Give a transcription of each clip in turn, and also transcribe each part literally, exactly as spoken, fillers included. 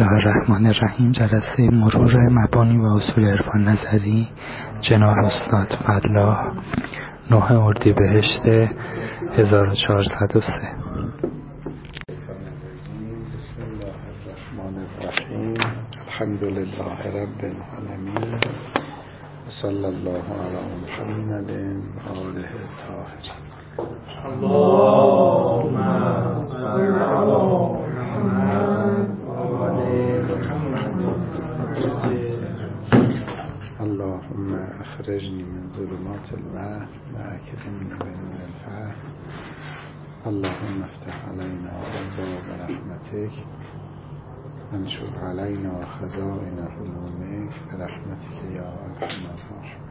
الله الرحمن الرحیم. جلسه مرور مبانی و اصول عرفان نظری جناب استاد فلاح، نه اردیبهشت هزار و چهارصد و سه. بسم الله الرحمن الرحیم. الحمد لله رب العالمین و صلی الله علی محمد و آله الطاهرین. اللهم صل علی محمد و آل محمد. اللهم اخرجنی من ظلمات الوهم و اکرمنی بنور الفهم. اللهم افتح علینا ابواب رحمتک وانشر علینا خزائن علومک برحمتک یا ارحم الراحمین.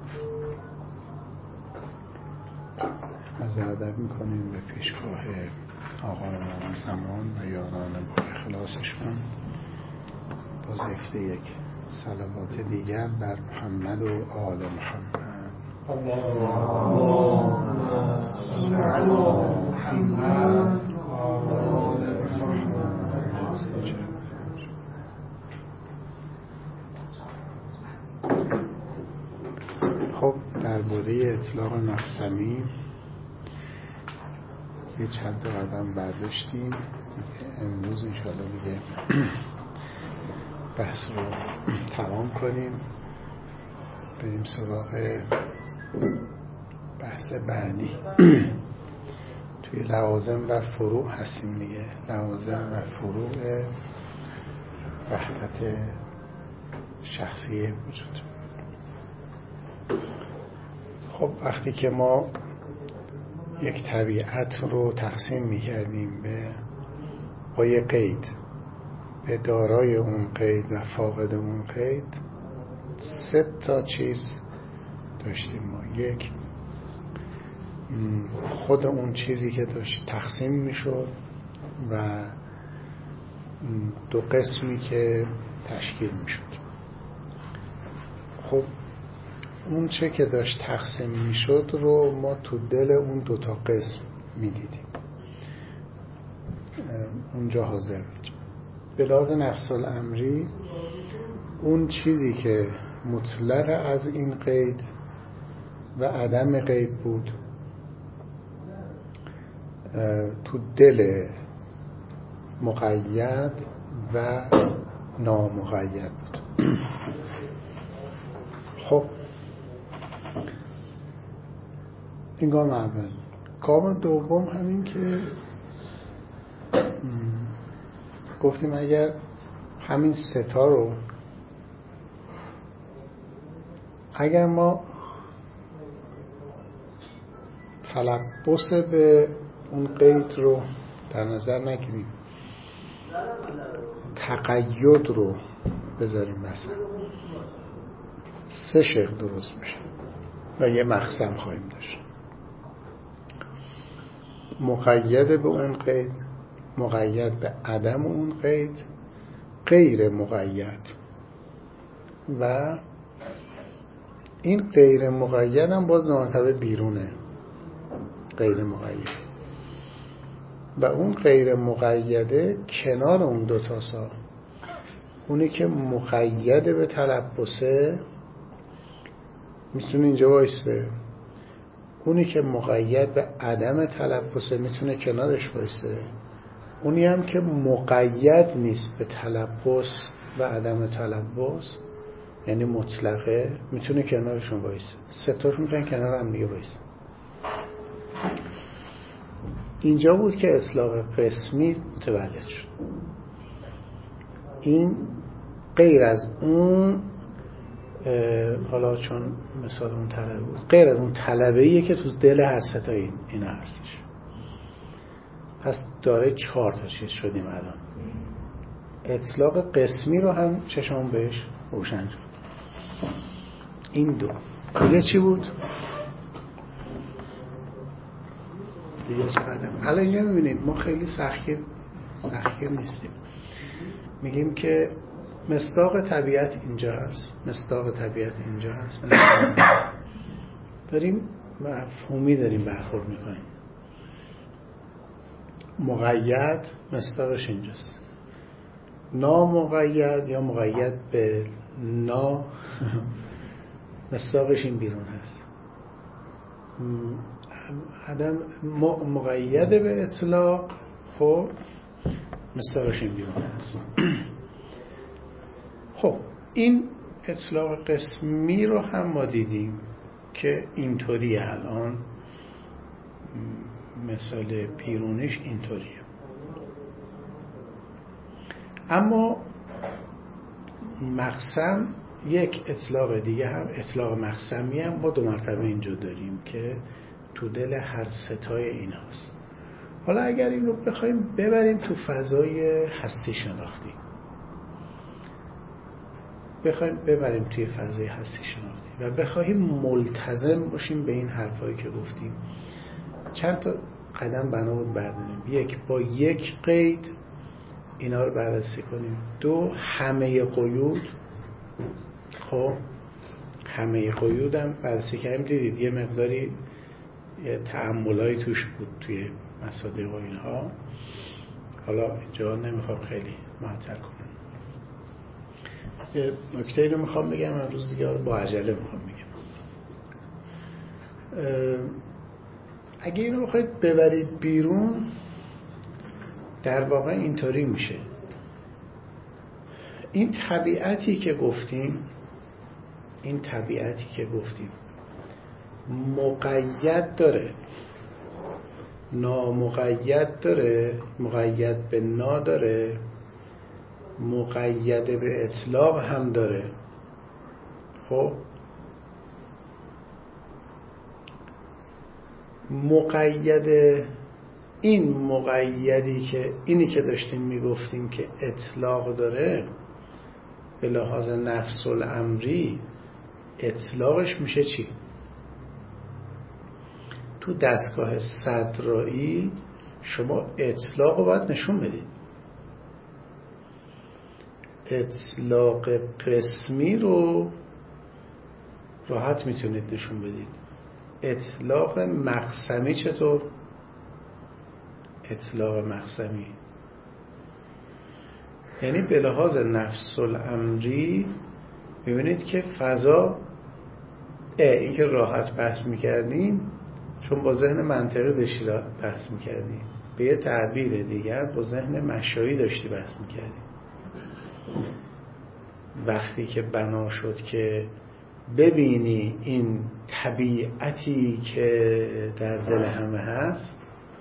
از ادب میکنیم به پیشگاه آقای ما زمان و یاران با اخلاصشون با ذکر یک صلوات دیگر بر محمد و آل محمد. اللهم صل علی محمد و آل محمد. خب درباره اطلاق نفسمی یه چند قدم برداشتیم. امروز انشاءالله دیگه بحث رو تمام کنیم، بریم سراغ بحث بعدی. توی لوازم و فروع هستیم دیگه، لوازم و فروع وحدت شخصی وجود. خب وقتی که ما یک طبیعت رو تقسیم می‌کردیم به با یک قید، به دارای اون قید و فاقد اون قید، سه تا چیز داشتیم ما. یک، خود اون چیزی که داشت تقسیم میشد و دو قسمی که تشکیل میشد. خب اون چه که داشت تقسیم میشد رو ما تو دل اون دوتا قسم میدیدیم، اونجا حاضر بود. به لحاظ نفس الامری اون چیزی که مطلق از این قید و عدم قید بود تو دل مقید و نامقید بود. خب این گام اول. گام دوم همین که گفتیم اگر همین ستا رو اگر ما تلبس به اون قید رو در نظر نگیریم، تقید رو بذاریم مثلا، سه شکل درست میشه و یه مقسم خواهیم داشت: مقید به اون قید، مقید به عدم اون قید، غیر مقید. و این غیر مقید هم باز مرتبه بیرونه غیر مقید. و اون غیر مقیده کنار اون دوتا سا، اونی که مقید به تلبسه میتونه اینجا وایسته، اونی که مقید به عدم تلبسه میتونه کنارش وایسته، اونی هم که مقید نیست به تلبس و عدم تلبس یعنی مطلقه میتونه کنارشون وایسته. سه تاش میتونن کنار هم دیگه وایسته. اینجا بود که اصلاح قسمی متولد شد. این غیر از اون، حالا چون مثال اون طلبه بود، غیر از اون طلبه‌ایه که تو دل هر سه تا این این هستش. پس داره چهار تا چیز شدیم الان. اطلاق قسمی رو هم چشمون بهش روشن شد. این دو دیگه چی بود؟ دیگه چقدر الان اینجا میبینید ما خیلی سخیر سخیر نیستیم. میگیم که مصداق طبیعت اینجا هست، مصداق طبیعت اینجا هست، داریم مفهومی داریم برخورد میکنیم. مقید مصداقش اینجاست، نامقید یا مقید به نا مصداقش این بیرون هست. عدم مقید به اطلاق خب مصداقش این بیرون هست. خب این اطلاق قسمی رو هم ما دیدیم که اینطوری الان مثال بیرونیش اینطوریه. اما مقسم یک اطلاق دیگه هم اطلاق مقسمی هم ما دو مرتبه اینجا داریم که تو دل هر ستای این هست. حالا اگر این رو بخوایم ببریم تو فضای هستی شناختی بخوایم ببریم توی فضای هستی شناختی و بخوایم ملتزم باشیم به این حرفایی که گفتیم، چند تا قدم بنا بود برداریم. یک، با یک قید اینا رو بررسی کنیم. دو، همه قیود. خب همه قیود هم بررسی کردیم، دیدید یه مقداری یه تأملایی توش بود توی مصادیق و اینها. حالا اینجا نمیخوام خیلی معطل کنم. یه نکته رو میخوام بگم، امروز دیگه با عجله میخوام بگم. اگه اینو بخواید ببرید بیرون در واقع اینطوری میشه. این طبیعتی که گفتیم این طبیعتی که گفتیم مقید داره، نامقید داره، مقید به نا داره، مقید به اطلاق هم داره. خب مقید، این مقیدی که اینی که داشتیم میگفتیم که اطلاق داره به لحاظ نفس الامری اطلاقش میشه چی؟ تو دستگاه صدرایی شما اطلاق رو باید نشون بدید. اطلاق قسمی رو راحت میتونید نشون بدید. اطلاق مقسمی چطور؟ اطلاق مقسمی یعنی به لحاظ نفس الامری میبینید که فضا این که راحت بحث میکردیم چون با ذهن منطقی داشتی بحث میکردیم، به یه تعبیر دیگر با ذهن مشایی داشتی بحث میکردیم. وقتی که بنا شد که ببینی این طبیعتی که در دل همه هست،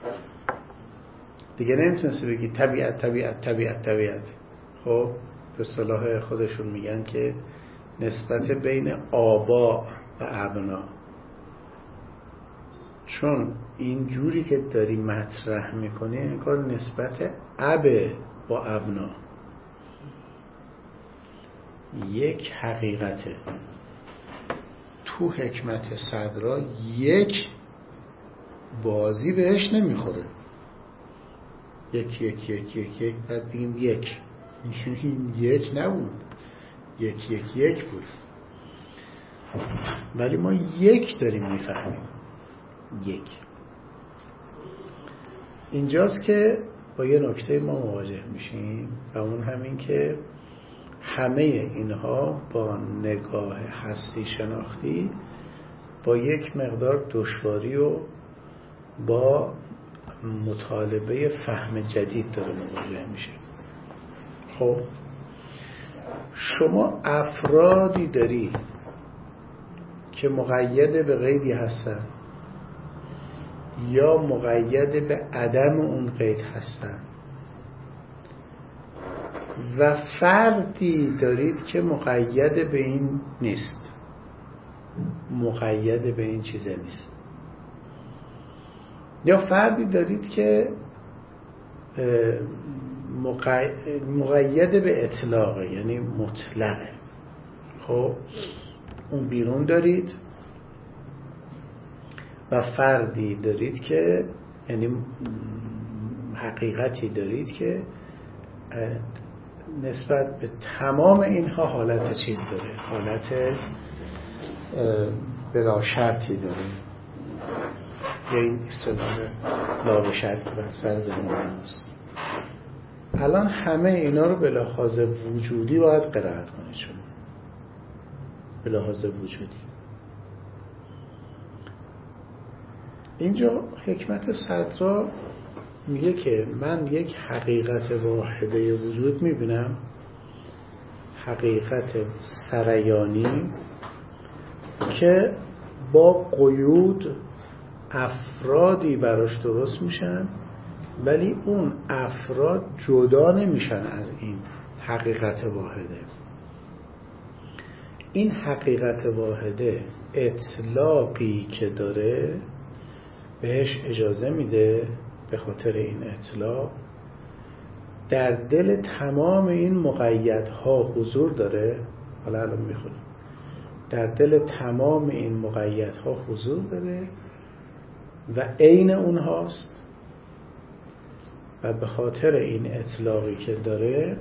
دیگه نمیتونستی بگی طبیعت طبیعت طبیعت طبیعت. خب به اصطلاح خودشون میگن که نسبت بین آبا و ابنا، چون این جوری که داری مطرح میکنی انگار نسبت اب با ابنا یک حقیقته. تو حکمت صدرا یک بازی بهش نمیخوره. یک یک یک یک یک بعد بگیم یک این یک نبود، یک یک یک بود، ولی ما یک داریم میفهمیم. یک اینجاست که با یه نکته ما مواجه میشیم و اون همین که همه اینها با نگاه هستی شناختی با یک مقدار دشواری و با مطالبه فهم جدید داره مواجه میشه. خب شما افرادی داری که مقید به قیدی هستن یا مقید به عدم اون قید هستن و فردی دارید که مقید به این نیست، مقید به این چیزه نیست. یا فردی دارید که مقید به اطلاقه، یعنی مطلقه. خب اون بیرون دارید و فردی دارید که یعنی حقیقتی دارید که نسبت به تمام اینها حالت چیز داره، حالت بلا شرطی داره. یا این اصطلاح لا به شرط که بر سر زمان هست. الان همه اینا رو به لحاظ وجودی باید قرائت کنید شما، به لحاظ وجودی. اینجا حکمت صدرا میگه که من یک حقیقت واحده وجود میبینم، حقیقت سریانی که با قیود افرادی براش درست میشن، ولی اون افراد جدا نمیشن از این حقیقت واحده. این حقیقت واحده اطلاقی که داره بهش اجازه میده، به خاطر این اطلاق در دل تمام این مقیدها حضور داره. حالا الان میخونیم در دل تمام این مقیدها حضور داره و عین اونهاست و به خاطر این اطلاقی که داره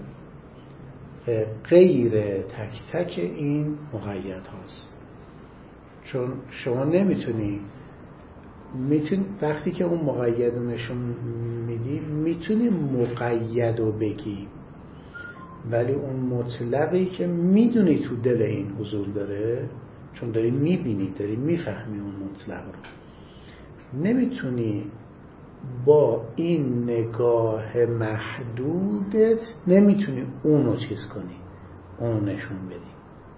غیر تک تک این مقید هاست. چون شما نمیتونی میتونی وقتی که اون مقید رو نشون میدی میتونی مقید رو بگی، ولی اون مطلقی که میدونی تو دل این حضور داره، چون داری میبینی، داری میفهمی اون مطلق رو، نمیتونی با این نگاه محدودت نمیتونی اونو چیز کنی، اونو نشون بدی،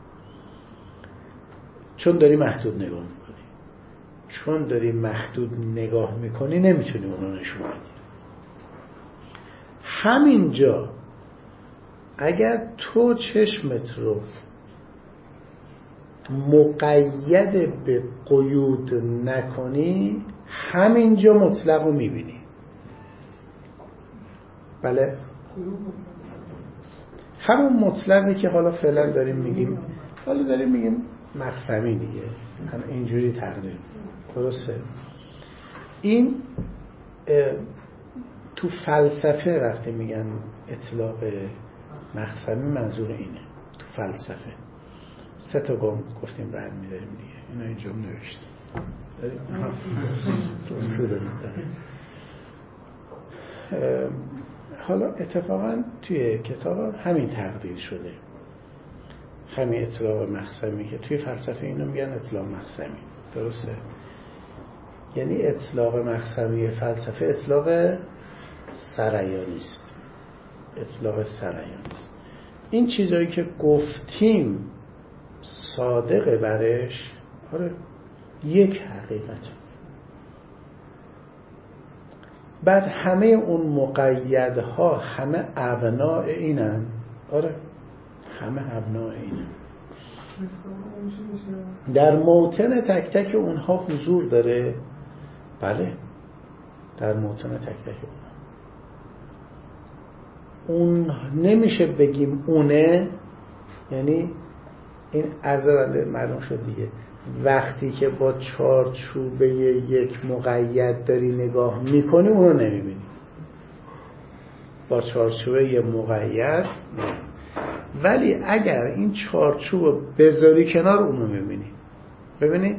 چون داری محدود نگاه میکنی. چون داری محدود نگاه میکنی نمیتونی اونو نشون بدی. همینجا اگر تو چشمت رو مقید به قیود نکنی، همینجا مطلق رو میبینی. بله، همون مطلقی که حالا فعلا داریم میگیم، حالا داریم میگیم مقسمی دیگه، اینجوری تقریب درسته. این تو فلسفه وقتی میگن اطلاق مقسمی منظور اینه. تو فلسفه سه تا گام گفتیم بعد میداریم دیگه، اینا اینجا نوشتیم. حالا اتفاقا توی کتاب همین تقدیر شده، همین اطلاق مقسمی که توی فلسفه اینو میگن اطلاق مقسمی، درسته؟ یعنی اطلاق مقسمی فلسفه اطلاق سریانی است، اطلاق سریانی است. این چیزایی که گفتیم صادقه برش، آره یک حقیقت. بعد همه اون مقیدها همه ابناء اینن، آره همه ابناء اینن، در موطن تک تک اونها حضور داره. بله، در موطن تک تک اونها. اون نمیشه بگیم اونه، یعنی این عرضه معلوم شد دیگه. وقتی که با چارچوبه یک مقید داری نگاه میکنی اونو نمیبینی، با چارچوبه یک مقید. ولی اگر این چارچوب بذاری کنار اونو میبینی. ببینید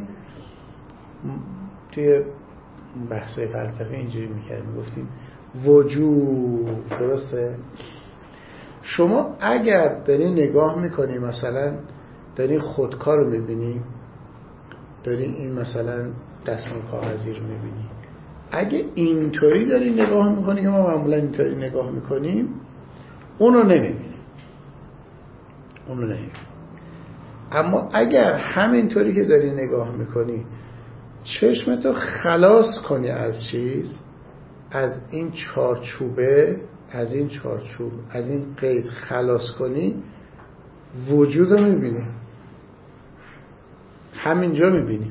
توی بحث فلسفه اینجوری میکردیم، میگفتیم وجود، درسته؟ شما اگر داری نگاه میکنی، مثلا داری خودکار رو میبینی، داری این مثلا دستمال کاغذی رو میبینی، اگه اینطوری داری نگاه میکنی که ما معمولا اینطوری نگاه میکنیم، اونو نمیبینی، اونو نمیبینی. اما اگر همینطوری که داری نگاه میکنی چشمتو خلاص کنی از چیز، از این چارچوبه، از این چارچوب، از این قید خلاص کنی، وجود رو میبینی، همینجا میبینی،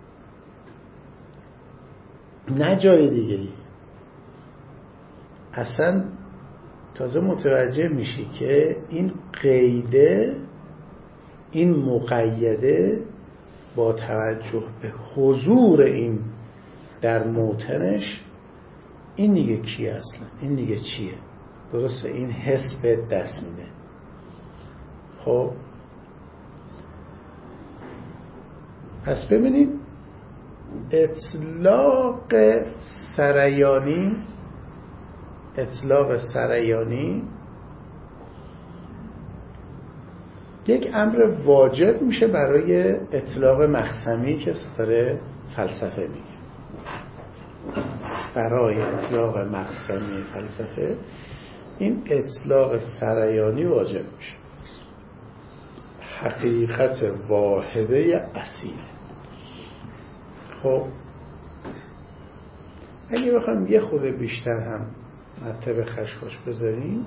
نه جای دیگه ای. اصلا تازه متوجه میشی که این قیده، این مقیده با توجه به حضور این در موطنش، این دیگه کیه اصلا؟ این دیگه چیه؟ درسته؟ این حس به دست میده. خب پس ببینید اطلاق سریانی، اطلاق سریانی یک امر واجب میشه برای اطلاق مخزمی که داره فلسفه میگه. برای اطلاق مخزمی فلسفه این اطلاق سریانی واجب میشه. حقیقت واحده اصیل. خب اگه بخوایم یه خود بیشتر هم مطلب خشخاش بذاریم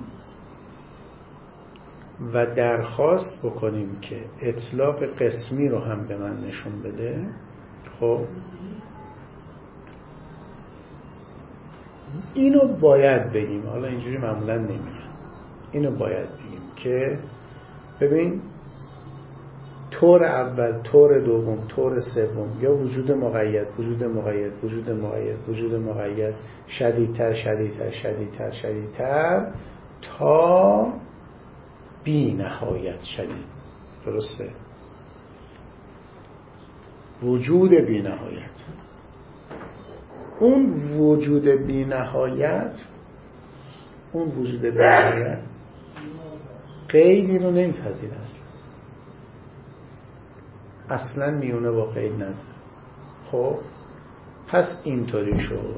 و درخواست بکنیم که اطلاق قسمی رو هم به من نشون بده، خب اینو باید بگیم. حالا اینجوری معمولا نمیگم، اینو باید بگیم که ببین طور اول، طور دوم، طور سوم یا وجود مقید، وجود مقید، وجود مقید، وجود مقید شدیدتر شدیدتر شدیدتر شدیدتر تا بی نهایت شدید. درسته؟ وجود بی نهایت. اون وجود بی نهایت اون وجود بی نهایت قیدی رو نمیپذیره اصلا اصلا میونه با قید نداره. خب پس اینطوری شد.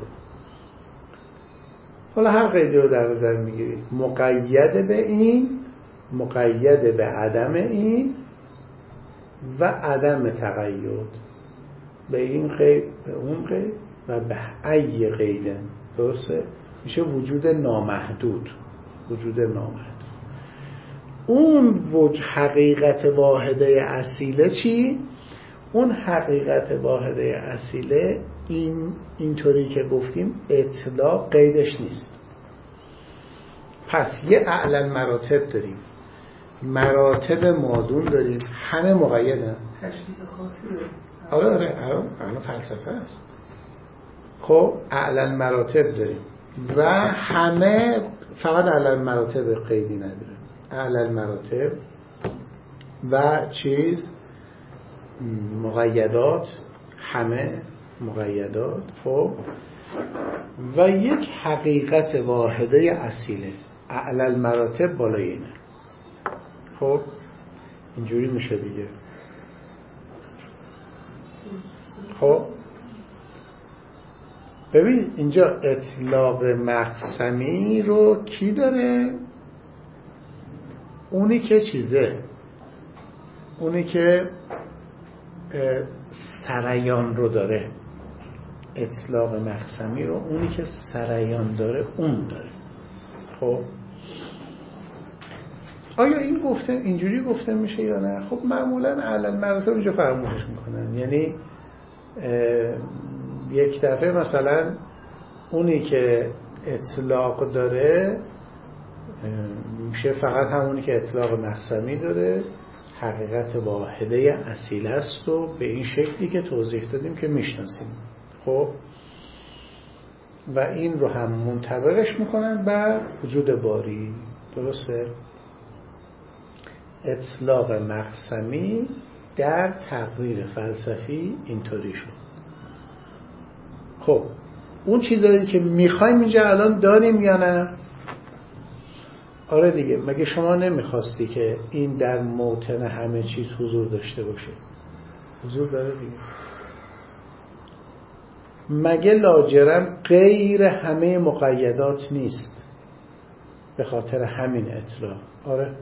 حالا هر قیدی رو در نظر میگیرید، مقید به این، مقید به عدم این و عدم تقید به این قید به اون قید و به ای قید. درسته؟ میشه وجود نامحدود. وجود نامحدود. اون وجود حقیقت واحده اصیله چی؟ اون حقیقت واحده اصیله این اینطوری که گفتیم اطلاق قیدش نیست. پس یه اعلی مراتب داریم، مراتب مادون داریم، همه مقیدن. تشریح خاصی داریم. آره آره الان الان فلسفه است. خب اعلی مراتب داریم و همه فقط اعلی مراتب قیدی نداره. اعلی مراتب و چیز مقیدات، همه مقیدات. خب و یک حقیقت واحده اصیله. اعلی مراتب بالای اینه. خب اینجوری میشه دیگه. خب ببین اینجا اطلاق مقسمی رو کی داره؟ اونی که چیزه، اونی که سریان رو داره. اطلاق مقسمی رو اونی که سریان داره اون داره. خب آیا این گفته اینجوری گفته میشه یا نه؟ خب معمولا اعلی مراتب اینجا فراموشش میکنن. یعنی یک دفعه مثلا اونی که اطلاق داره میشه فقط همونی که اطلاق مقسمی داره، حقیقت واحده اصیل است و به این شکلی که توضیح دادیم که میشناسیم. خب و این رو هم منطبقش میکنن بر وجود باری. درسته؟ اطلاق مقسمی در تقریر فلسفی اینطوری شد. خب اون چیزایی که میخوایم اینجا الان داریم یا نه؟ آره دیگه. مگه شما نمیخواستی که این در موطن همه چیز حضور داشته باشه؟ حضور داره دیگه. مگه لاجرم غیر همه مقیدات نیست به خاطر همین اطلاق؟ آره.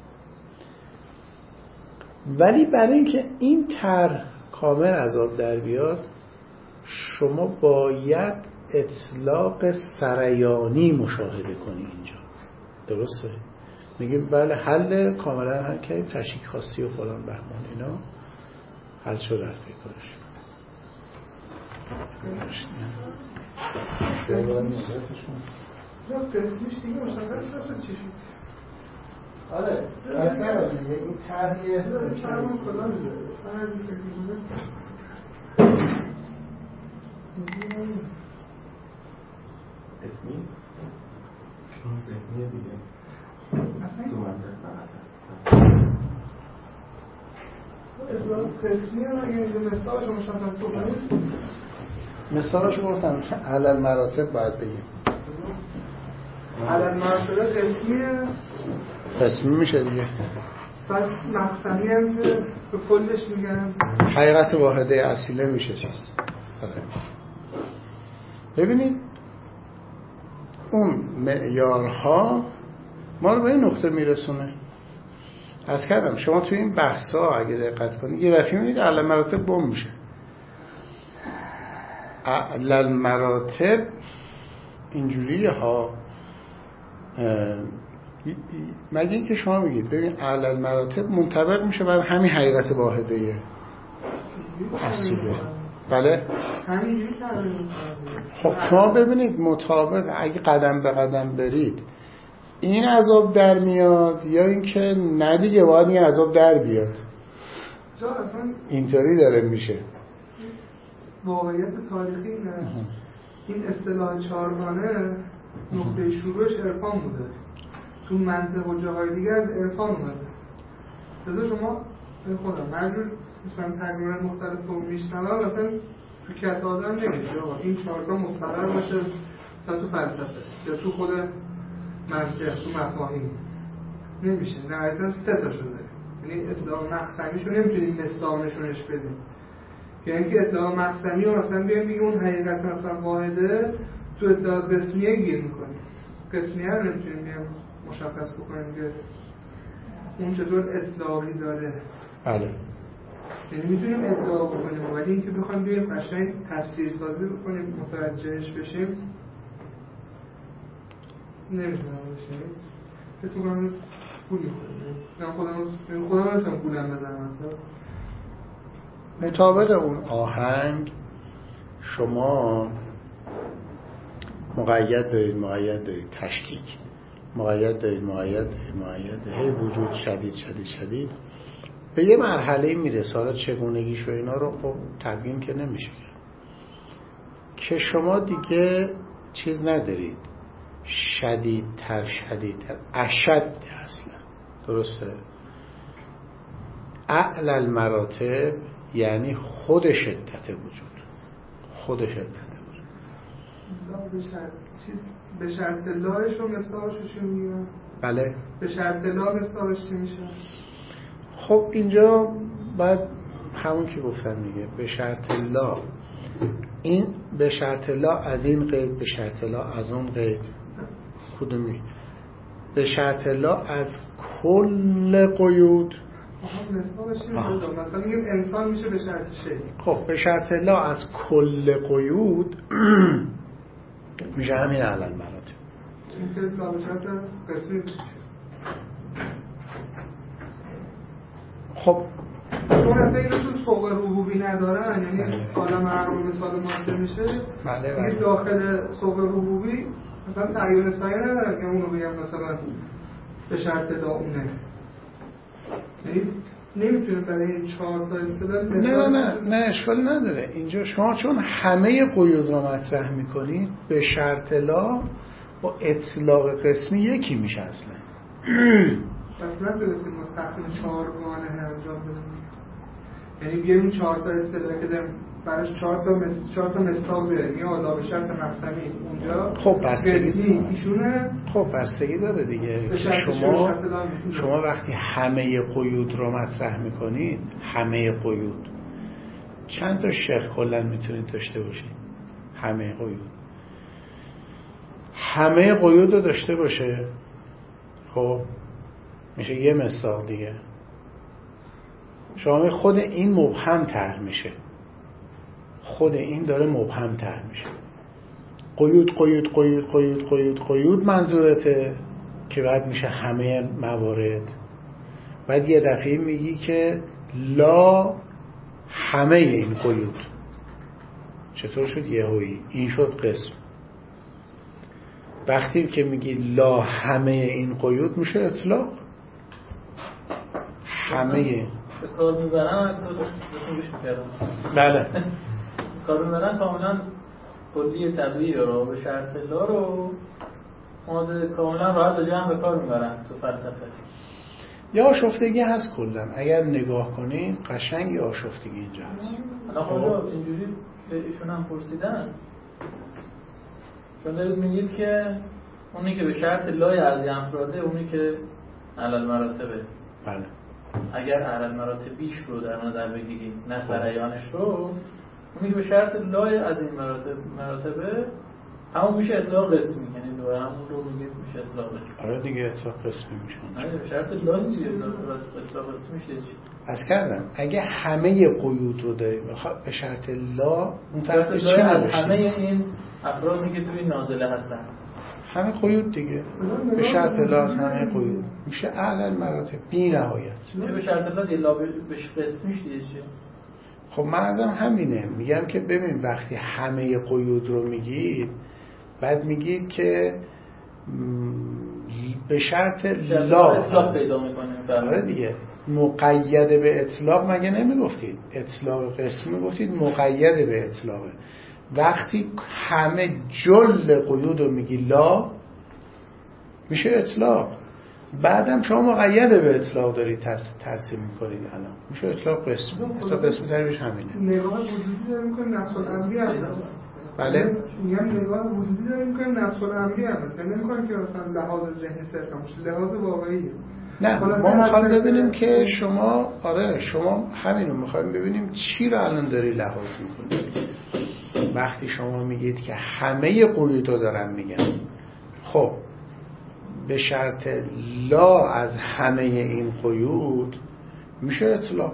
ولی برای اینکه این طرح کامل از آب در بیاد شما باید اطلاق سریانی مشاهده کنی اینجا. درسته؟ میگیم بله حل کاملا حل کردیم، تشکیک خاصی و فلان بهمان اینا حل شد رفت بیکارش. قسمیش دیگه مشخص نشد چی شد. آره اصلا دیگه این طرحیه چرمون کلا میذاره اصلا هر فکر میکنه اسمی اون ذهنیه دیگه اصلا دو منطق فقط هست. اصلا قسمی هم اگه مثالش رو مشخص بکنید، مثالش رو گفتم علل مراتب باید بگیم. عدد مراتب قسمیه قسمی میشه دیگه. بعد مقسمی هم که به کلش میگن حقیقت واحده اصیله میشه چیز. ببینید اون معیارها ما رو به این نقطه میرسونه. از کردم شما توی این بحثا اگه دقت کنید یه دفعه میبینید اعلی مراتب گم میشه. اعلی مراتب اینجوریه ها، مگه این که شما میگید ببین اعلی مراتب منطبق میشه بر همین حقیقت واحده اصیله. بله خب شما ببینید مطابق اگه قدم به قدم برید این عذاب در میاد یا اینکه نه دیگه باید این عذاب در بیاد. اینطوری داره میشه. واقعیت تاریخی اینه این اصطلاح چهارگانه نقطه شروعش عرفان بوده، تو منطق و جاهای دیگه از عرفان اومده. لذا شما این خودم هر جور مثلا تقریبا مختلف رو میشنوم مثلا تو کتاب هم نمیشه این چهارگاه مستقر باشه مثلا تو فلسفه یا تو خود منطق تو مفاهیم نمیشه. نهایتا سه تا شده، یعنی اطلاق مقسمیشو نمیتونیم مثال نشونش بدیم. یعنی که اطلاق مقسمی رو مثلا بیایم بگیم اون حقیقت مثلا واحده تو اطلاق قسمیه گیر میکنیم. قسمیه رو نمیتونیم بیایم مشخص بکنیم که اون چطور اطلاقی داره. بله یعنی میتونیم اطلاق بکنیم ولی اینکه بخوایم بیایم قشنگ تصویر سازی بکنیم متوجهش بشیم نمیتونم بشیم. حس میکنم پول میخوریم خودم خودم نمیتونم پولم بدم. مطابق اون آهنگ شما مقید دارید مقید دارید تشکیک مقید دارید مقید دارید مقید دارید هی وجود شدید شدید شدید به یه مرحله میرسه. حالا چگونگیش و اینا رو خب تبیین که نمیشه که شما دیگه چیز ندارید شدیدتر شدیدتر اشد اصلا. درسته؟ اعلی المراتب یعنی خود شدت وجود خود شدت وجود به شرط چیز به شرط لاش و مستاقش چی میگن؟ بله به شرط لا مستاقش چی میشه؟ خب اینجا باید همون که گفتم دیگه به شرط لا این به شرط لا از این قید به شرط لا از اون قید کدومی؟ به شرط لا از کل قیود. مثلا میگیم انسان میشه به شرط شی. خب به شرط لا از کل قیود میشه همین اعلی المراتب. این که لا به شرط قسمی خب چون اصلا اینو تو سوق ربوبی ندارن، یعنی عالم عقل مثال ماده میشه. بله بله. داخل سوق ربوبی مثلا تعیین سایه ندارن که اونو بگم مثلا به شرط لا اونه. یعنی نمیتونه برای این چهار تا اصطلاح نه نه نه اشکال نداره. اینجا شما چون همه قیود رو مطرح میکنید به شرط لا با اطلاق قسمی یکی میشه اصلا. پس نتونستیم مستقیم چهارگانه انجام بدیم. یعنی بیایم چهار تا اصطلاح که داریم براش چهار تا مثل چهار تا مستاق بیاریم یا علا به شرط مقسمی اونجا خب بستگی ایشونه. خب بستگی داره دیگه. شما شما وقتی همه قیود رو مطرح میکنید همه قیود چند تا شیخ کلا میتونید داشته باشید؟ همه قیود همه قیود رو داشته باشه خب میشه یه مستاق دیگه. شما خود این مبهم تر میشه خود این داره مبهم تر میشه. قیود قیود قیود قیود قیود قیود منظورته که بعد میشه همه موارد. بعد یه دفعه میگی که لا همه این قیود. چطور شد یهویی این شد قسم. وقتی که میگی لا همه این قیود میشه اطلاق. همه به کار میبرن بله کار میبرن کاملا کلی طبیعی رو به شرط لا رو ماده کاملا راحت و جمع به کار میبرن تو فلسفه. یا آشفتگی هست کلا اگر نگاه کنید قشنگ یا آشفتگی اینجا هست. الان خب اینجوری به ایشون هم پرسیدن چون دارید میگید که اونی که به شرط لای از افراده، اونی که علل مراتبه. بله. اگر علل مراتبیش رو در نظر بگیریم نه سریانش رو، اونی که به شرط لای از این مراتب مراتبه همون میشه اطلاق قسمی، یعنی دو همون رو میگه میشه اطلاق قسمی. آره دیگه اطلاق قسمی میشه. آره به شرط لاست دیگه اطلاق قسمی میشه چی؟ از کردم اگه همه قیود رو داریم به شرط لا، اون طرفش چی از همه این افرادی که توی نازله هستن، همه قیود دیگه به شرط لا از همه قیود میشه اعلی مراتب بی نهایت. میشه به شرط لا دیگه لا بهش قسمیش دیگه چیه؟ خب مرزم همینه، میگم که ببین وقتی همه قیود رو میگید بعد میگید که به شرط لا اطلاق پیدا میکنیم. آره دیگه مقید به اطلاق مگه نمیگفتید؟ اطلاق قسمی گفتید مقید به اطلاقه. وقتی همه جل قیود رو میگی لا میشه اطلاق، بعدم شما مقید به اطلاق دارید ترسیم میکنید الان میشه اطلاق قسمی. اطلاق قسمی تربیش همینه. نگاه وجودی داریم میکنیم نقص الامری هم هست. بله میگم نگاه وجودی داریم میکنیم نقص الامری هم هست، یعنی نمیکنیم که مثلا لحاظ ذهنی صرفا باشه، لحاظ واقعیه. نه ما میخوایم ببینیم که شما آره شما همینو میخوایم ببینیم چی رو الان داری لحاظ میکنی. وقتی شما میگید که همه قیود رو دارم میگم، خب به شرط لا از همه این قیود میشه اطلاق.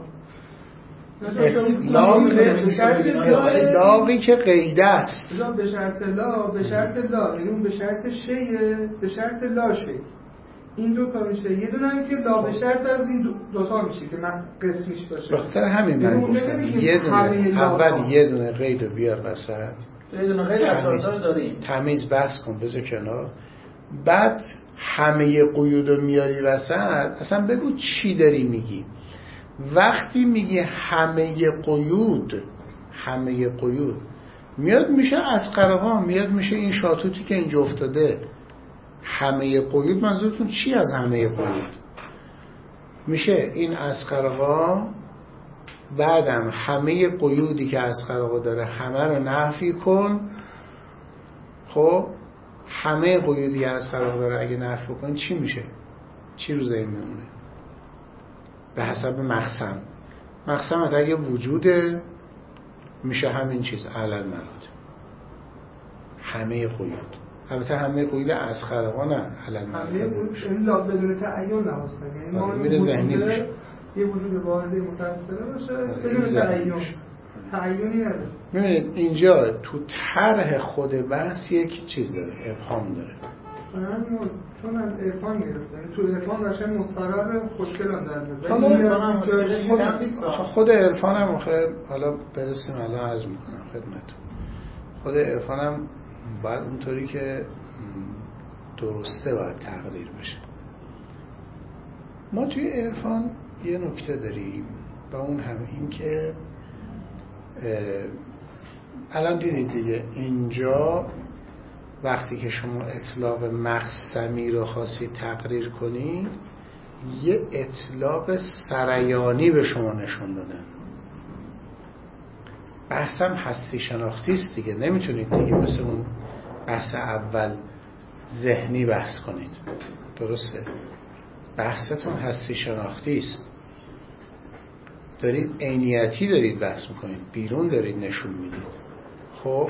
اطلاقی که قیده است به شرط لا، به شرط لا یعنی اون به شرط شیء، به شرط لا شیء، این دو تا میشه. یه دونه هم که لا به شرط از این دو, دو تا میشه که من قسمیش باشه. به خاطر همین من گفتم یه دونه اول یه دونه قید رو بیار وسط، یه دونه قید اشارات داریم، تمیز بحث کن بذار کنار، بعد همه قیود رو میاری وسط. اصلا بگو چی داری میگی. وقتی میگی همه قیود، همه قیود میاد میشه اسقرها، میاد میشه این شاتوتی که اینجا افتاده. همه قیود منظورتون چی از همه قیود؟ میشه این اسقرها، بعدم همه قیودی که اسقرها داره همه رو نفی کن. خب همه قیودی که اسقرها داره اگه نفی کن چی میشه؟ چی رو ذهن میمونه؟ به حسب مقسم. مقسم اگه وجوده میشه همین چیز علل مراتب، همه قیود. البته همه قیود اسخرها نه علل مراتب میشه. این لا بدون تعین نهاستن، یعنی ما میره ذهنی میشه، یه وجود واحده متأثره باشه بدون تعین، تعیینی نداره. میبینید اینجا تو طرح خود بحث یک چیز داره، ابهام داره. چون از عرفان گرفته، تو عرفان قشنگ مستقر خوشگل هم در نظر. حالا خود عرفان هم حالا برسیم الان عرض میکنم خدمتتون. خود عرفان هم باید اونطوری که درسته باید تقدیر بشه. ما توی عرفان یه نکته داریم و اون هم این که الان دیدید دیگه اینجا وقتی که شما اطلاق مقسمی رو خواستید تقریر کنید یه اطلاق سریانی به شما نشون دادن. بحثم هستی شناختی است دیگه، نمیتونید دیگه مثل اون بحث اول ذهنی بحث کنید. درسته؟ بحثتون هستی شناختی است، دارید عینیتی دارید بحث میکنید، بیرون دارید نشون میدید. خب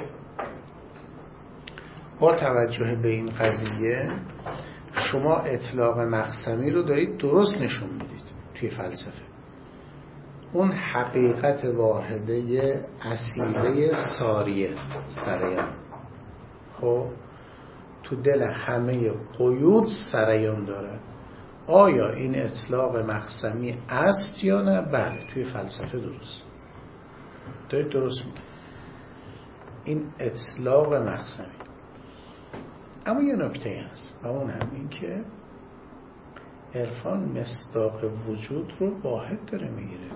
با توجه به این قضیه شما اطلاق مقسمی رو دارید درست نشون میدید توی فلسفه. اون حقیقت واحده اصیله ساریه سریان، خب تو دل همه قیود سریان داره. آیا این اطلاق مقسمی است یا نه؟ بله توی فلسفه درست دارید درست میگید این اطلاق مقسمی. اما یه نکته هست و اون هم این که عرفان مصداق وجود رو واحد داره میگیره.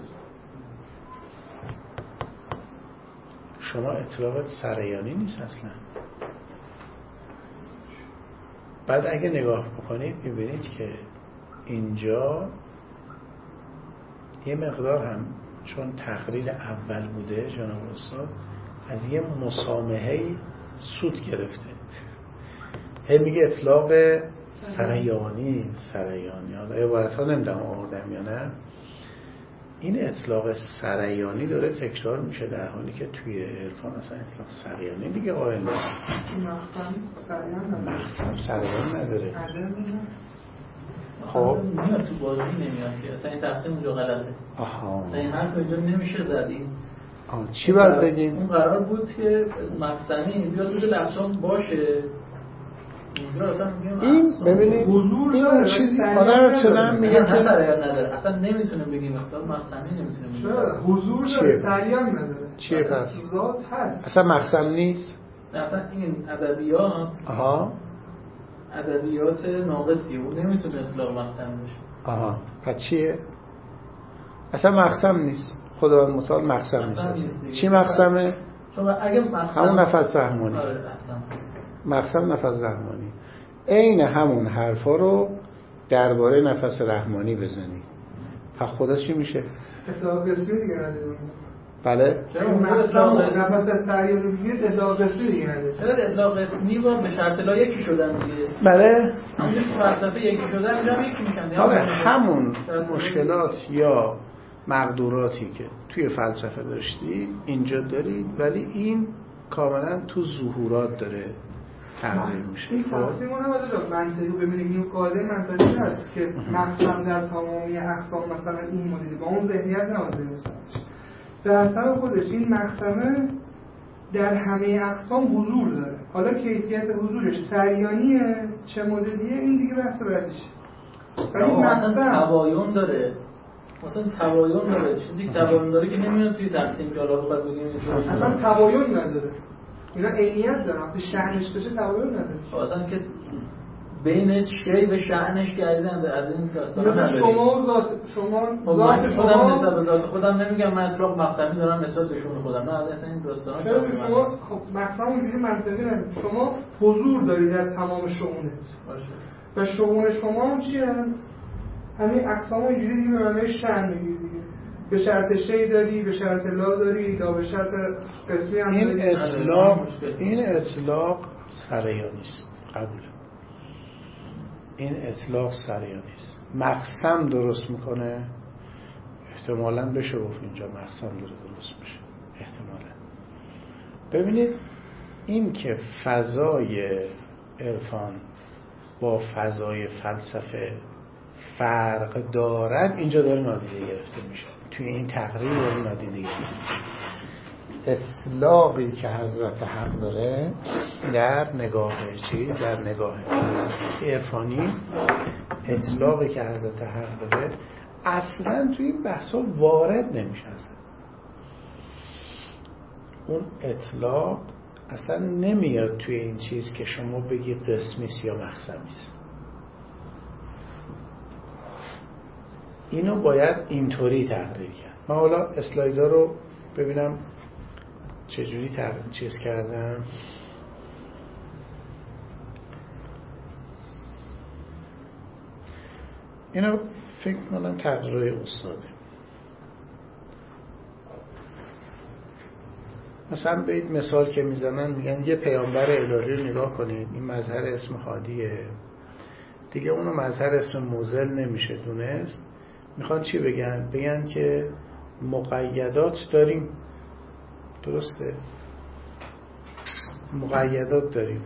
شما اطلاقات سریانی نیست اصلا. بعد اگه نگاه بکنید میبینید که اینجا یه مقدار هم چون تقریر اول بوده جناب استاد از یه مسامحه سود گرفته. هی میگه اطلاق سریانی سریانی حالا عبارت ها نمیدونم آوردم یا نه. این اطلاق سریانی داره تکرار میشه در حالی که توی عرفان اصلا اطلاق سریانی دیگه قائل نیست. مقصم سریان نداره، مقصم سریان نداره. خب میاد تو بازی نمیاد که اصلا این تقسیم اونجا غلطه. آها اصلا این حرف اینجا نمیشه زدی. آه چی باید بگیم؟ اون قرار بود که مقسمی بیاد بود لفظام باشه. این ببینید این اون چیزی آدم چنان میگه که نداره اصلا نمیتونه بگیم اصلا مقسمی نمیتونه بگیم حضور داره سریان نداره. چیه پس؟ ذات هست اصلا مقسم نیست. اصلا این ادبیات آها ادبیات ناقصیه اون نمیتونه اطلاق مقسم بشه. آها پس چیه؟ اصلا مقسم نیست. خدا متعال مقسم نیست. چی مقسمه؟ چون اگه مقسم همون نفس رحمانی. آره اصلا مقسم نفس رحمانی عین همون حرفا رو درباره نفس رحمانی بزنید. پس خدا چی میشه؟ اطلاق قسمی دیگه نداره. بله چرا مقسم نفس سریع رو بگید اطلاق قسمی دیگه نداره. چرا اطلاق قسمی با به شرط لا یکی شدن دیگه. بله همون که فلسفه یکی شدن اینجا یکی میشن. آره همون مشکلات یا مقدوراتی که توی فلسفه داشتی اینجا دارید ولی این کاملا تو ظهورات داره تغییر میشه. این تقسیم رو نباید منطقی ببینید. این قاعده منطقی هست که مقسم در تمامی اقسام مثلا این مدلی با اون ذهنیت نباید برسه. به اثر خودش این مقسمه در همه اقسام حضور داره. حالا کیفیت حضورش سریانیه چه مدلیه این دیگه بحث بعدیشه. ولی مقسم تباین داره. مثلا تباین داره. چیزی که تباین داره که نمیاد توی تقسیم که حالا بخواد بگیم اصلا تباین نداره. اینا عینیت داره. وقتی شأنش بشه تباین نداره. اصلا که بین شی به شأنش کردن از این داستان نداره. شما و ذات شما ذات خودم نسبت به ذات خودم نمیگم من اطلاق مقسمی دارم نسبت به شون خودم. نه اصلا این داستانا چرا شما خب مقسم اونجوری منطقی نمیشه. شما حضور دارید در تمام شؤونت. و شؤون شما هم چیه؟ همین اقسام اینجوری دیگه به معنی شأن میگیری دیگه. به شرط شی داری، به شرط لا داری، یا به شرط قسمی هم این داری. اطلاق این اطلاق سریانی است. قبول. این اطلاق سریانی است. مقسم درست میکنه احتمالاً بشه گفت اینجا مقسم داره درست میشه احتمالاً. ببینید این که فضای عرفان با فضای فلسفه فرق دارد اینجا داره نادیده گرفته میشه. توی این تقریر داره نادیده گرفته میشه. اطلاقی که حضرت حق داره در نگاه چی؟ در نگاه فلسفه عرفانی اطلاقی که حضرت حق داره اصلا توی این بحثا وارد نمیشه. اصلا اون اطلاق اصلا نمیاد توی این چیز که شما بگی قسمیست یا مقسمیست. اینو باید اینطوری تقریر کرد. من حالا اسلایدا رو ببینم چجوری تقریر چیز کردم. اینو فکر کنم تقریرهای استاده. مثلا بید مثال که میزنن میگن یه پیامبر الهی رو نگاه کنید این مظهر اسم هادیه دیگه اونو مظهر اسم موزل نمیشه دونست. میخوان چی بگن؟ بگن که مقیدات داریم. درسته؟ مقیدات داریم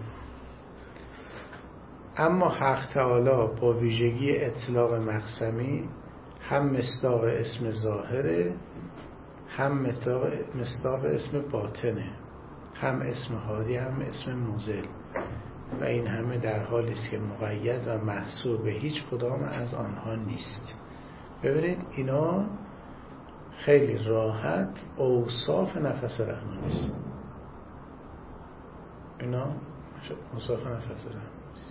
اما حق تعالی با ویژگی اطلاق مقسمی هم مصداق اسم ظاهره هم مصداق اسم باطنه هم اسم هادی هم اسم موزل و این همه در حالی است که مقید و محصور به هیچ کدام از آنها نیست. ببینید اینا خیلی راحت اوصاف نفس رحمانی است. اینا اوصاف نفس رحمانی است.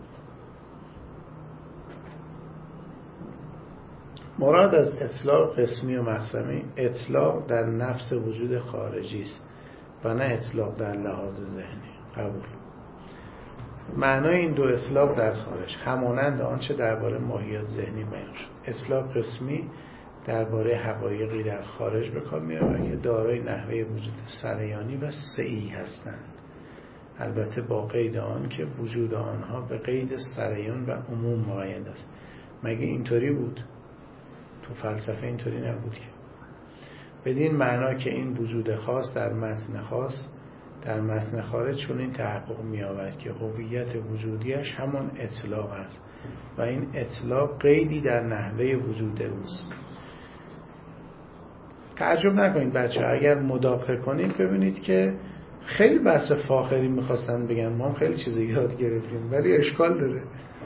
مراد از اطلاق قسمی و مقسمی اطلاق در نفس وجود خارجی است و نه اطلاق در لحاظ ذهنی. قبول. معنای این دو اطلاق در خارج همانند آنچه درباره ماهیت ذهنی بیان شد. اطلاق قسمی درباره حقایقی در خارج به کار می‌رود که دارای نحوه وجود سریانی و سعی هستند. البته با قید آن که وجود آنها به قید سریان و عموم مقید است. مگه اینطوری بود؟ تو فلسفه اینطوری نبود که. بدین معنا که این وجود خاص در متن خاص در متن خارج چون این تحقق می‌یابد که هویت وجودیش همون اطلاق است و این اطلاق قیدی در نحوه وجود اوست. تعجب نکنید بچه، اگر مداقه کنید ببینید که خیلی بحث فاخری میخواستن بگن ما هم خیلی چیز یاد گرفتیم ولی اشکال داره.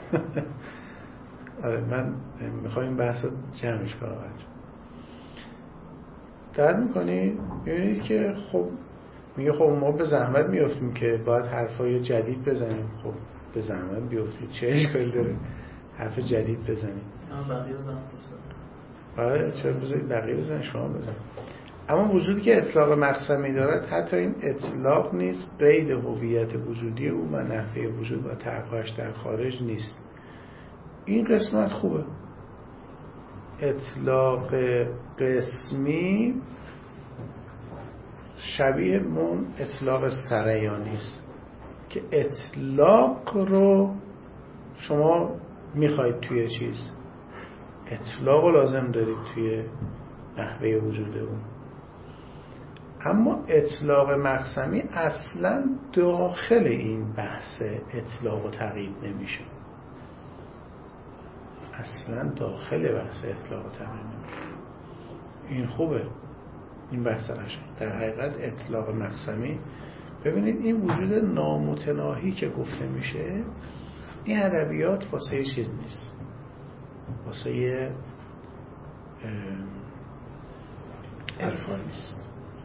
آره من میخوایم بحث جمعش کنم. درد میکنید ببینید که خب میگه خب ما به زحمت میافتیم که باید حرفای جدید بزنیم. خب به زحمت بیافتید چه اشکال داره حرف جدید بزنیم؟ بقیه بزنیم. آره چرا بزنید بقیه بزنید شما بزنید. اما وجودی که اطلاق مقسمی دارد حتی این اطلاق نیست قید هویت وجودی او و نحوه وجود و تحققش در خارج نیست. این قسمت خوبه. اطلاق قسمی شبیه مون اطلاق سریانی است که اطلاق رو شما میخواید توی چیز اطلاق رو لازم دارید توی نحوه وجود اون. اما اطلاق مقسمی اصلا داخل این بحث اطلاق و تقیید نمیشه. اصلا داخل بحث اطلاق و تقیید نمیشه. این خوبه. این بحث قشنگ. در حقیقت اطلاق مقسمی ببینید این وجود نامتناهی که گفته میشه این ادبیات واسه چیز نیست. واسه عرفان نیست.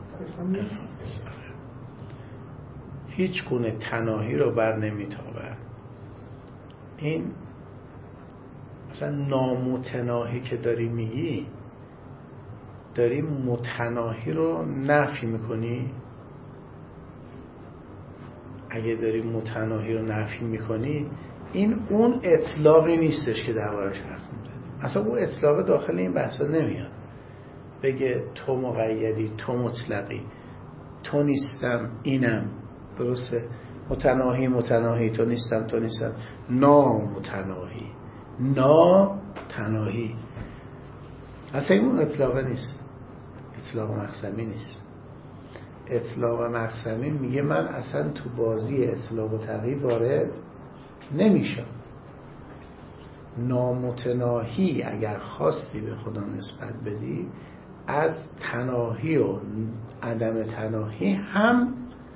هیچ گونه تناهی رو بر نمیتابد. این مثلا نامتناهی که داری میگی داری متناهی رو نفی میکنی. اگه داری متناهی رو نفی میکنی این اون اطلاقی نیستش که دربارش حرف میزنی. اصلا اون اطلاق داخل این بحثا نمیاد بگه تو مقیدی تو مطلقی تو نیستم اینم. درسته؟ متناهی متناهی تو نیستم تو نیستم نامتناهی ناتناهی اصلا اون اطلاق نیست. اطلاق مقسمی نیست. اطلاق مقسمی میگه من اصلا تو بازی اطلاق و تقیید وارد نمیشم. نامتناهی اگر خواستی به خدا نسبت بدی از تناهی و عدم تناهی هم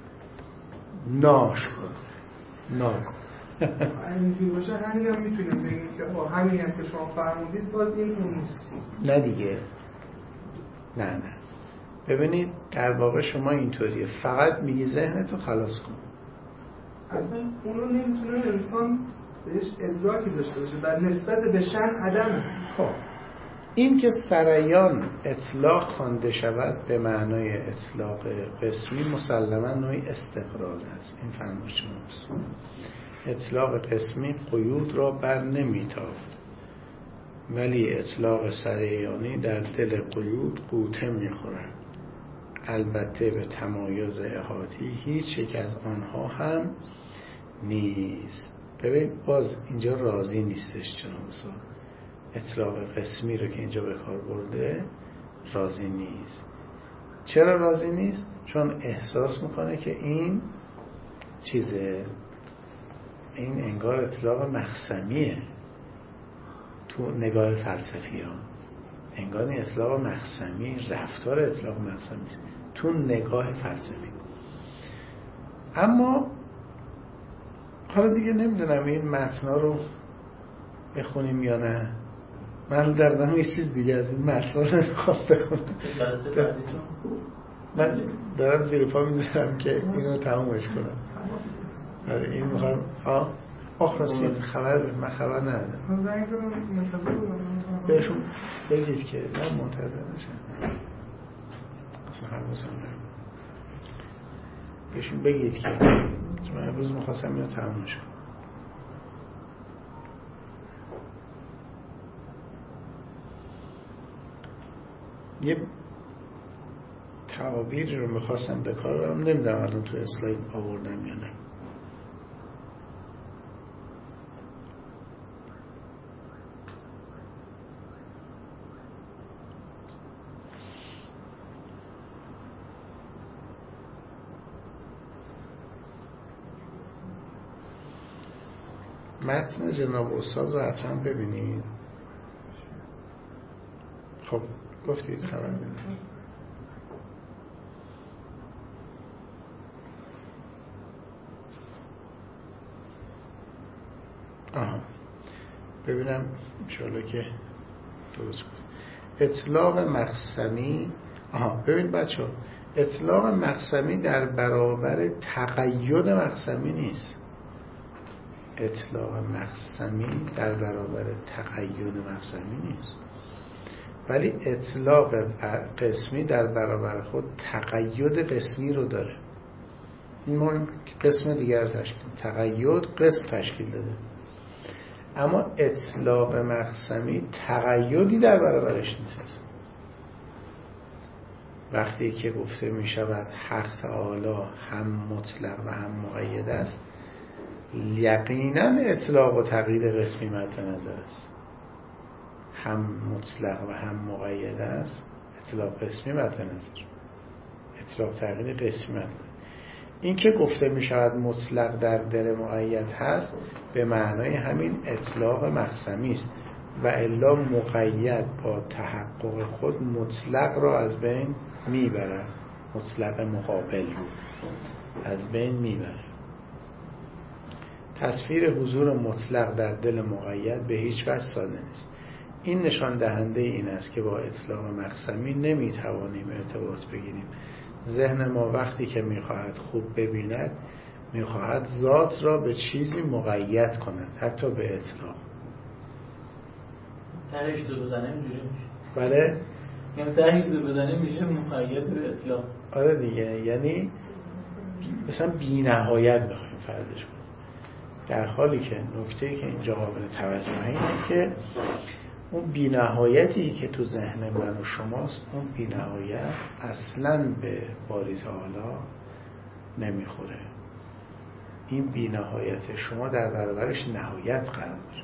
ناش کن ناکن. اینجوری باشه همین هم میتونیم بگیم که با همین هم که شما فرمودید باز این اون نیست. نه دیگه نه نه ببینید در واقع شما اینطوریه فقط میگی ذهنتو خلاص کن. اصلا اونو نمیتونه انسان بهش ادراکی داشته باشه بر نسبت به شأن عدمه. خب این که سریان اطلاق خوانده شود به معنای اطلاق قسمی مسلما نوعی استقراض است. این فرمایش شماست. اطلاق قسمی قیود را بر نمیتافت ولی اطلاق سریانی در دل قیود غوطه میخورد. البته به تمایز احاطی هیچ یک از آنها هم نیست. ببین باز اینجا راضی نیستش جناب استاد. اطلاق قسمی رو که اینجا به کار برده راضی نیست. چرا راضی نیست؟ چون احساس میکنه که این چیزه این انگار اطلاق مقسمیه تو نگاه فلسفی ها. انگار این اطلاق مقسمی رفتار اطلاق مقسمی تو نگاه فلسفی. اما حالا دیگه نمیدونم این متنا رو بخونیم یا نه. من در دارم یه چیز دیگه از این متنا رو نمیخوام بخونم. من دارم زیر پا میذارم که اینو تمومش کنم. آره این میخوام آه آخرسی خبر من خبر ندادم. زنگ زدم منتظر بودم. بهشون بگید که نه منتظر نشن. اصلا حواسم نمیاد. بهشون بگید که من امروز میخواستم اینو تمومش کنم. یه تعابیری رو میخواستم به کار برم نمیدونم الان تو اسلاید آوردم یا نه. متن جناب استاد رو حتما ببینید. خب گفتید خبر بدید. آها ببینم انشاءالله که درست بود. اطلاق مقسمی. آها ببین بچه ها، اطلاق مقسمی در برابر تقید مقسمی نیست. اطلاق مقسمی در برابر تقید مقسمی نیست، ولی اطلاق قسمی در برابر خود تقید قسمی رو داره. این ما قسم دیگر تشکیل، تقید قسم تشکیل داده، اما اطلاق مقسمی تقیدی در برابرش نیست. وقتی که گفته می شود حق تعالی هم مطلق و هم مقید است، یقینا اطلاق و تقیید قسمی مد نظر است. هم مطلق و هم مقید است، اطلاق قسمی مد نظر، اطلاق تقیید قسمی مد نظر. این که گفته می شود مطلق در دل مقید هست به معنای همین اطلاق مقسمی است، و الا مقید با تحقق خود مطلق را از بین میبرد، مطلق مقابل رو از بین میبرد. تصویر حضور مطلق در دل مقید به هیچ وجه ساده نیست. این نشان دهنده این است که با اطلاق مقسمی نمیتوانیم ارتباط بگیریم. ذهن ما وقتی که میخواهد خوب ببیند میخواهد ذات را به چیزی مقید کند، حتی به اطلاق. تهش دو بزنه اینجوری میشه. بله؟ یعنی تهش دو بزنه میشه مقید به اطلاق. آره دیگه، یعنی مثلا بی نهایت بخوایم فرضش کنیم، در حالی که نکته‌ای که اینجا قابل توجهه اینه که اون بی نهایتی که تو ذهن من و شماست، اون بی نهایت اصلاً به باری تعالی نمیخوره. این بی نهایت شما در برابرش نهایت قرار داره،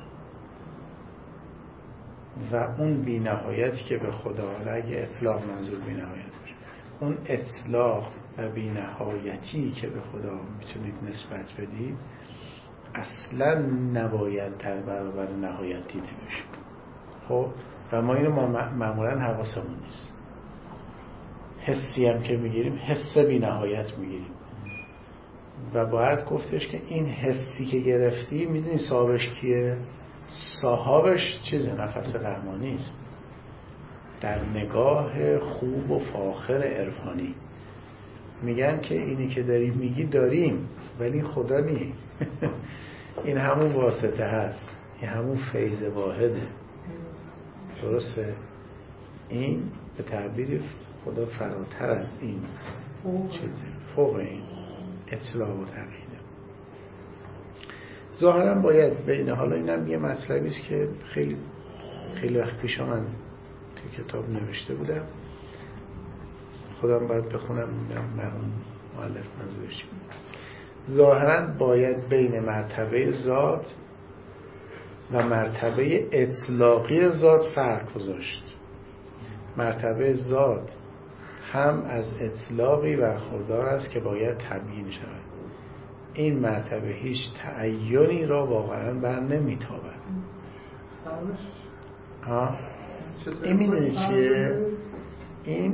و اون بی نهایتی که به خدا، حالا اگه اطلاق منظور بی نهایت باشه، اون اطلاق و بی نهایتی که به خدا میتونید نسبت بدید اصلا نباید در برابر نهایت دیده بشه. خب و ما اینو معمولا حواسمون نیست. حسی هم که میگیریم حس بی نهایت میگیریم، و باید گفتش که این حسی که گرفتی میدونی صاحبش کیه؟ صاحبش چیزه؟ نفس رحمانی است، در نگاه خوب و فاخر عرفانی. میگن که اینی که داری میگی داریم ولی خدا نی. این همون واسطه هست، این همون فیض واحده. درسته؟ این به تعبیر خدا فراتر از این چیزی، فوق این اطلاع و تقییده. ظاهرا باید بین، حالا اینم یه مطلبی است که خیلی خیلی وقت پیش من توی کتاب نوشته بودم، خودم باید بخونم مرحوم مؤلف منظورش. ظاهرا باید بین مرتبه ذات و مرتبه اطلاقی ذات فرق گذاشت. مرتبه ذات هم از اطلاقی برخوردار است که باید تبیین شود. این مرتبه هیچ تعیینی را واقعا بر نمیتابد. ها این میدونی چیه؟ این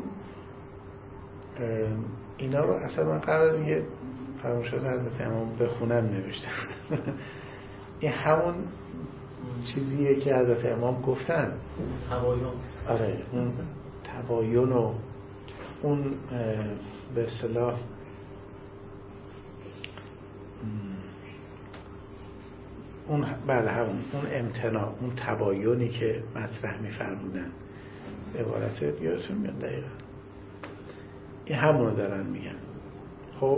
اینا رو اصلا من قرار دیگه فرمایشات حضرت امام بخونم نوشته این همون چیزیه که حضرت امام گفتن، تباین. آره اون تباین و اون به اصطلاح اون بله همون اون امتناع، اون تباینی که مطرح می‌فرمودن، عبارت یادتون میاد دقیقا این همونو دارن میگن. خب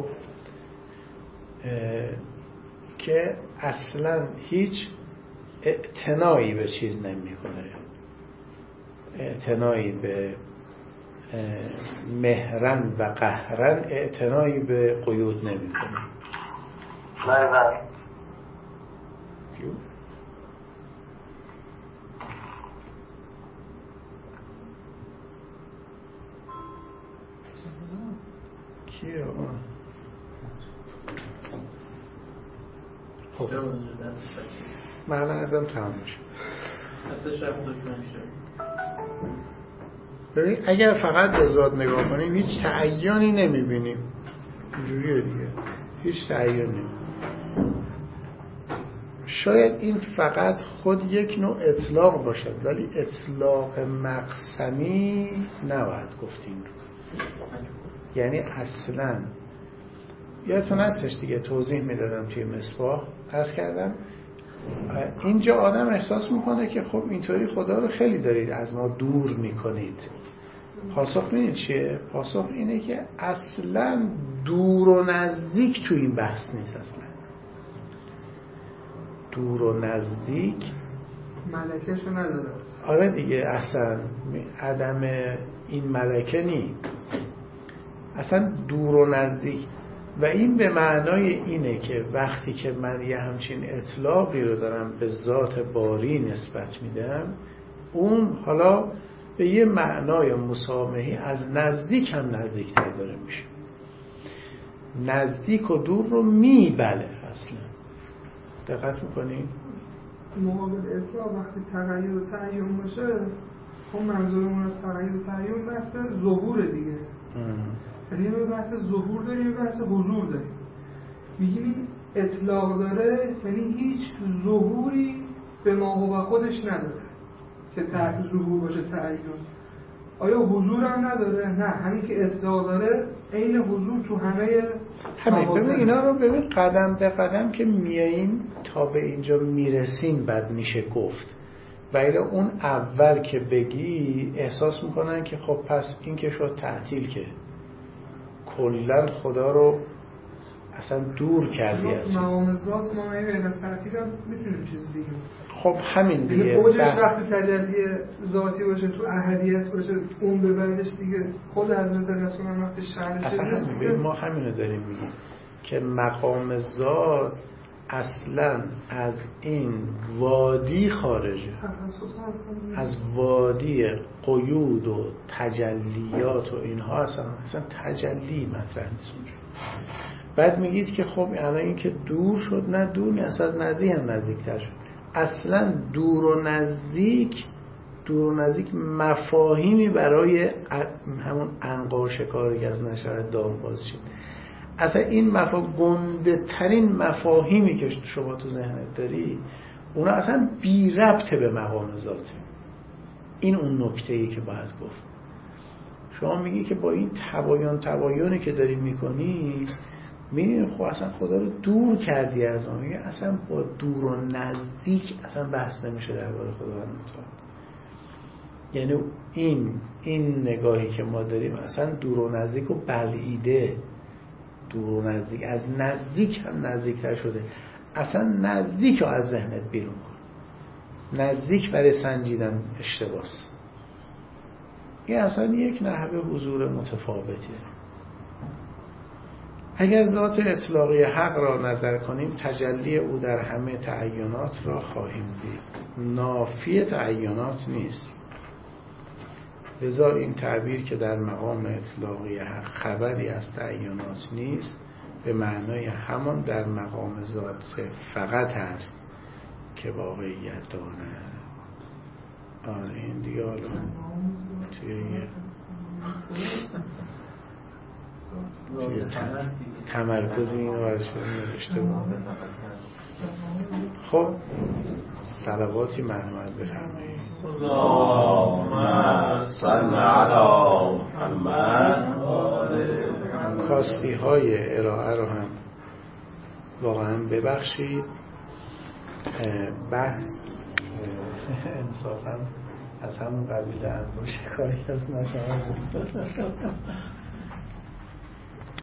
که اصلا هیچ اعتنایی به چیز نمی‌کنه، اعتنایی به مهرن و قهرن، اعتنایی به قیود نمی‌کنه. نه کیو؟ کیو؟ خب من ازم تمام میشه. دستش رفت دکمه میشه. ببین اگر فقط به ذات نگاه کنیم هیچ تعیینی نمیبینیم، اینجوریه دیگه، هیچ تعیینی نمیبینیم. شاید این فقط خود یک نوع اطلاق باشد، ولی اطلاق مقسمی نباید گفتیم. یعنی اصلا یادتون هستش دیگه توضیح میدادم توی مصباح، عرض کردم اینجا آدم احساس میکنه که خب اینطوری خدا رو خیلی دارید از ما دور میکنید. پاسخ میدونید چیه؟ پاسخ اینه که اصلا دور و نزدیک تو این بحث نیست. اصلا دور و نزدیک ملکه‌شو نداره. آره دیگه، اصلا عدم این ملکه نی، اصلا دور و نزدیک. و این به معنای اینه که وقتی که من یه همچین اطلاقی رو دارم به ذات باری نسبت میدم، اون حالا به یه معنای مسامحی از نزدیک هم نزدیکتر داره میشه. نزدیک و دور رو میبله. اصلا دقت میکنید؟ مقابل اطلاق وقتی تغییر و تعیین باشه، خب منظورمون از تغییر و تعیین بحث ظهور دیگه. یعنی به بحث ظهور داریم، به بحث حضور داریم. میگیم این اطلاق داره یعنی هیچ ظهوری به ما و خودش نداره که تعیین ظهور باشه تعیین. آیا حضور هم نداره؟ نه، همین که اطلاق داره عین حضور تو همه همین. ببین اینا رو ببین قدم به قدم که میایین تا به اینجا میرسین بعد میشه گفت. و اینا اون اول که بگی احساس میکنن که خب پس این که شد تعطیل، که کلن خدا رو اصلا دور کردی از چیز. مقام ذات ما غیر از تعطیل هم میتونیم چیز بگیم. خب همین دیگه. اوجش وقتی تجلی ذاتی باشه، تو احدیت باشه، اون به بعدش دیگه خود حضرت رسول هم وقتی شهرش اصلا ما همینو داریم میگیم که مقام ذات اصلا از این وادی خارجه، از وادی قیود و تجلیات و اینها اصلا اصلا تجلی مطرح نیست اونجا. بعد میگید که خب الان این که دور شد، نه دور نیست، از نزدیک هم نزدیکتر شد. اصلا دور و نزدیک دور و نزدیک مفاهیمی برای همون عنقا شکاری که از نشأت دام باز شد. اصلا این مفاهیم گنده ترین مفاهیمی که شما تو ذهنت داری، اونا اصلا بی ربطه به مقام ذاته. این اون نکته‌ای که باید گفت. شما میگی که با این تباین تباینی که داری میکنی، میگی خب اصلا خدا رو دور کردی از ما. میگه اصلا با دور و نزدیک اصلا بحث نمیشه درباره خدا متعال. یعنی این این نگاهی که ما داریم اصلا دور و نزدیک و بلعیده، دور و نزدیک، از نزدیک هم نزدیکتر شده. اصلا نزدیک رو از ذهنت بیرون کن. نزدیک برای سنجیدن اشتباس. این اصلا یک نحوه حضور متفاوتیه. اگر ذات اطلاقی حق را نظر کنیم، تجلی او در همه تعینات را خواهیم دید. نافی تعینات نیست. لذا این تعبیر که در مقام اطلاقی حق خبری از تعینات نیست، به معنای همان در مقام ذات فقط هست که واقعیت دارد. آره این دیگه حالا توی یه توی تمرکز این رو برشتر نوشته بود. خب صلواتی مرحمت بفرمایید. اللهم صل علی محمد. کاستی های ارائه رو هم واقعا ببخشید. بحث انصافا از همون قبیل انگوش کاری از نشانه بود.